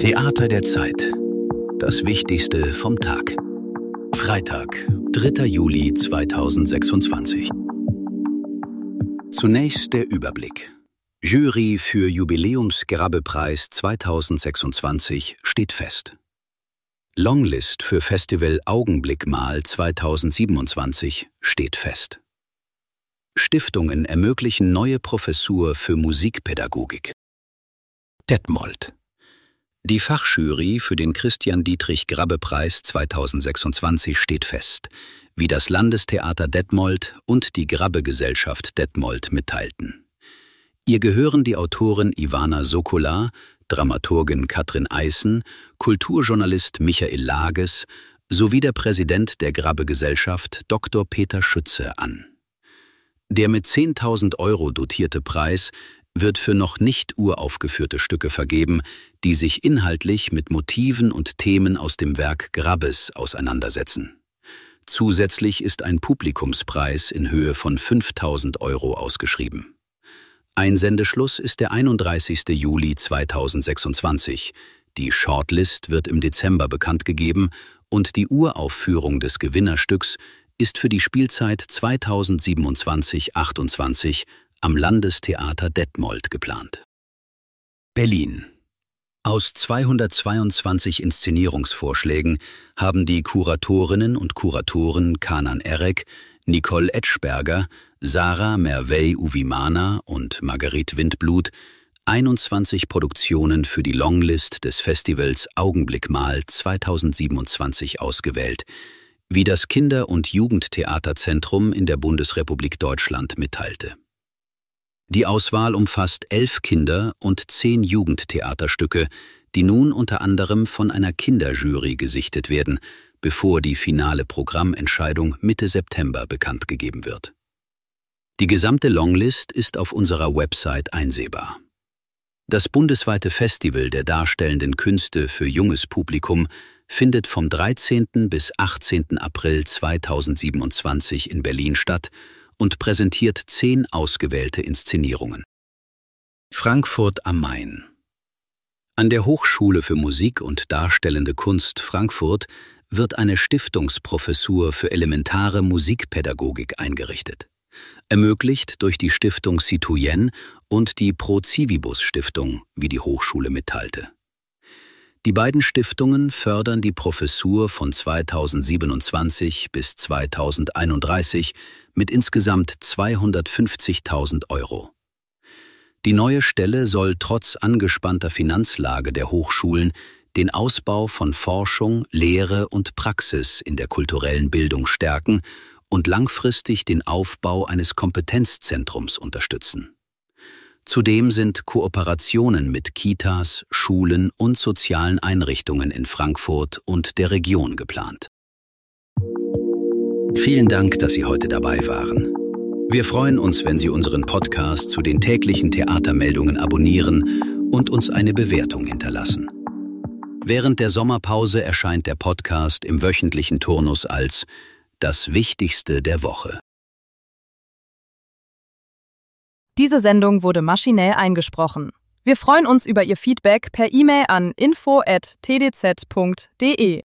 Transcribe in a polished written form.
Theater der Zeit. Das Wichtigste vom Tag. Freitag, 3. Juli 2026. Zunächst der Überblick. Jury für Jubiläums-Grabbe-Preis 2026 steht fest. Longlist für Festival Augenblickmal 2027 steht fest. Stiftungen ermöglichen neue Professur für Musikpädagogik. Detmold. Die Fachjury für den Christian-Dietrich-Grabbe-Preis 2026 steht fest, wie das Landestheater Detmold und die Grabbe-Gesellschaft Detmold mitteilten. Ihr gehören die Autorin Ivana Sokola, Dramaturgin Katrin Eißen, Kulturjournalist Michael Lages sowie der Präsident der Grabbe-Gesellschaft Dr. Peter Schütze an. Der mit 10.000 € dotierte Preis wird für noch nicht uraufgeführte Stücke vergeben, die sich inhaltlich mit Motiven und Themen aus dem Werk Grabbes auseinandersetzen. Zusätzlich ist ein Publikumspreis in Höhe von 5.000 € ausgeschrieben. Einsendeschluss ist der 31. Juli 2026. Die Shortlist wird im Dezember bekannt gegeben und die Uraufführung des Gewinnerstücks ist für die Spielzeit 2027/28 am Landestheater Detmold geplant. Berlin. Aus 222 Inszenierungsvorschlägen haben die Kuratorinnen und Kuratoren Kanan Erek, Nicole Etschberger, Sarah Merveille-Uvimana und Marguerite Windblut 21 Produktionen für die Longlist des Festivals Augenblickmal 2027 ausgewählt, wie das Kinder- und Jugendtheaterzentrum in der Bundesrepublik Deutschland mitteilte. Die Auswahl umfasst 11 Kinder- und 10 Jugendtheaterstücke, die nun unter anderem von einer Kinderjury gesichtet werden, bevor die finale Programmentscheidung Mitte September bekannt gegeben wird. Die gesamte Longlist ist auf unserer Website einsehbar. Das bundesweite Festival der darstellenden Künste für junges Publikum findet vom 13. bis 18. April 2027 in Berlin statt und präsentiert 10 ausgewählte Inszenierungen. Frankfurt am Main. An der Hochschule für Musik und Darstellende Kunst Frankfurt wird eine Stiftungsprofessur für elementare Musikpädagogik eingerichtet, ermöglicht durch die Stiftung Citoyenne und die Pro-Civibus-Stiftung, wie die Hochschule mitteilte. Die beiden Stiftungen fördern die Professur von 2027 bis 2031 mit insgesamt 250.000 €. Die neue Stelle soll trotz angespannter Finanzlage der Hochschulen den Ausbau von Forschung, Lehre und Praxis in der kulturellen Bildung stärken und langfristig den Aufbau eines Kompetenzzentrums unterstützen. Zudem sind Kooperationen mit Kitas, Schulen und sozialen Einrichtungen in Frankfurt und der Region geplant. Vielen Dank, dass Sie heute dabei waren. Wir freuen uns, wenn Sie unseren Podcast zu den täglichen Theatermeldungen abonnieren und uns eine Bewertung hinterlassen. Während der Sommerpause erscheint der Podcast im wöchentlichen Turnus als das Wichtigste der Woche. Diese Sendung wurde maschinell eingesprochen. Wir freuen uns über Ihr Feedback per E-Mail an info@tdz.de.